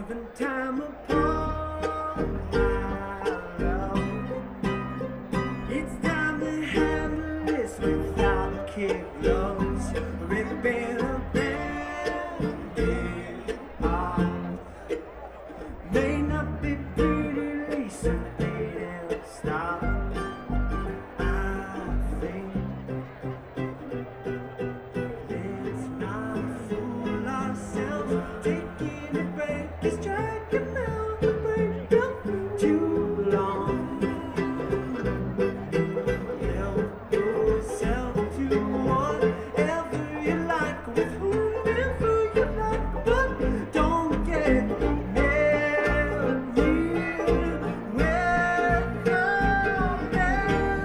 carving time upon my love. It's time to handle this without kid gloves. Ripping a band-aid off. May not be pretty, Lisa, they don't stop. I think let's not fool ourselves. Taking a break is dragging out the break up too long. Help yourself to whatever you like with whomever you like, but don't get married with a man.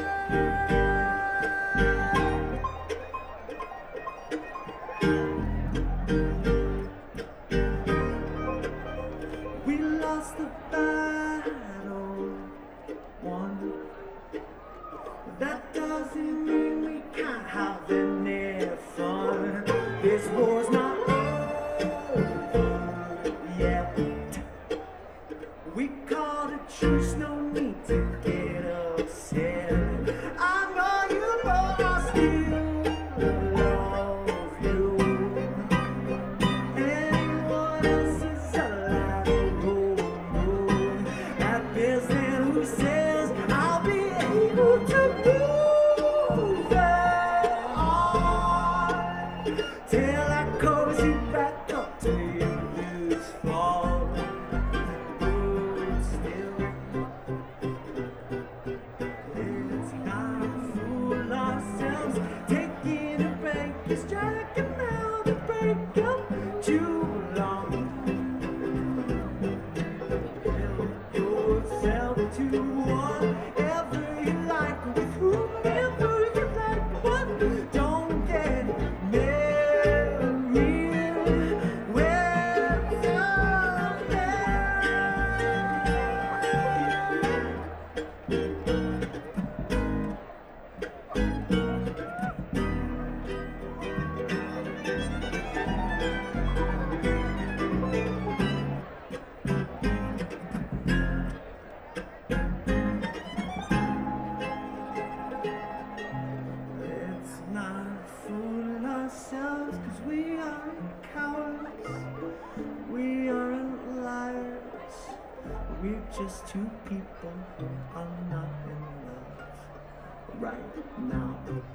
We lost the battle, won. That doesn't mean we can't have any fun. This war's not over yet. We called a truce, no need to get upset. I know you know I still love you. Anyone else is a lateral. That business who says I'll be able to move on till I cozy back up to you this fall. But still, let's not fool ourselves. Taking a break is dragging out the break up too long. Help yourself to whatever you like with whomever you like, but don't get married with a man. Let's not fool ourselves, 'cause we aren't cowards, we aren't liars. We're just two people who are not in love right now.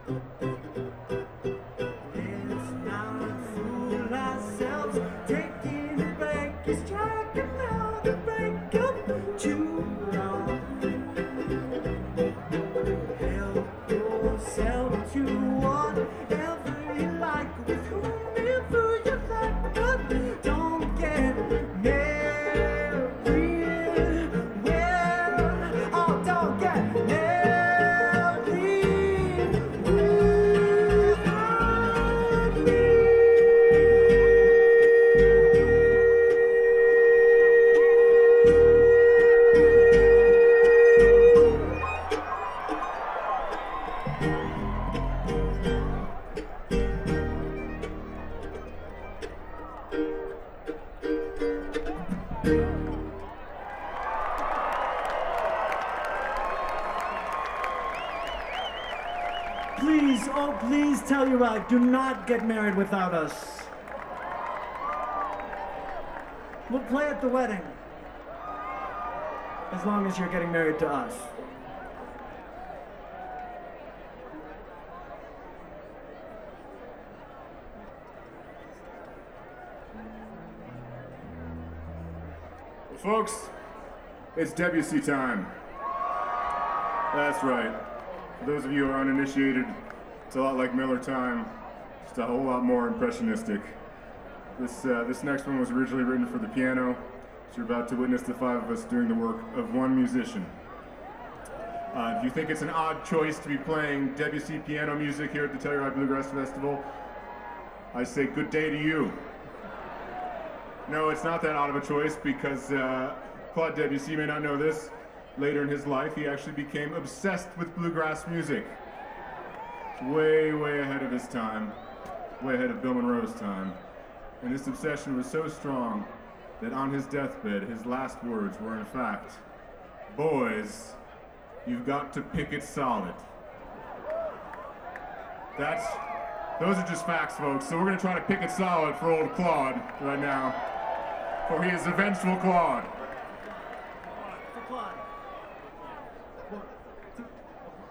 Let's not fool ourselves. Taking a break is dragging out the break up too long. Help yourself to whatever you like with whomever you like, but don't get married with, oh, don't get married with me. Please, oh please, Telluride, do not get married without us. We'll play at the wedding, as long as you're getting married to us. Folks, it's Debussy time. That's right. For those of you who are uninitiated, it's a lot like Miller time, just a whole lot more impressionistic. This next one was originally written for the piano, so you're about to witness the five of us doing the work of one musician. If you think it's an odd choice to be playing Debussy piano music here at the Telluride Bluegrass Festival, I say good day to you. No, it's not that odd of a choice because Claude Debussy, you may not know this, later in his life he actually became obsessed with bluegrass music. Way, way ahead of his time, way ahead of Bill Monroe's time. And this obsession was so strong that on his deathbed, his last words were in fact, "Boys, you've got to pick it solid." Those are just facts, folks. So we're gonna try to pick it solid for old Claude right now, for he is a vengeful Claude. For Claude.